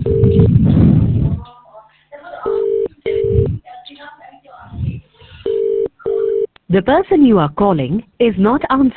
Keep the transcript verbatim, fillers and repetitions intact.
The person you are calling is not answering.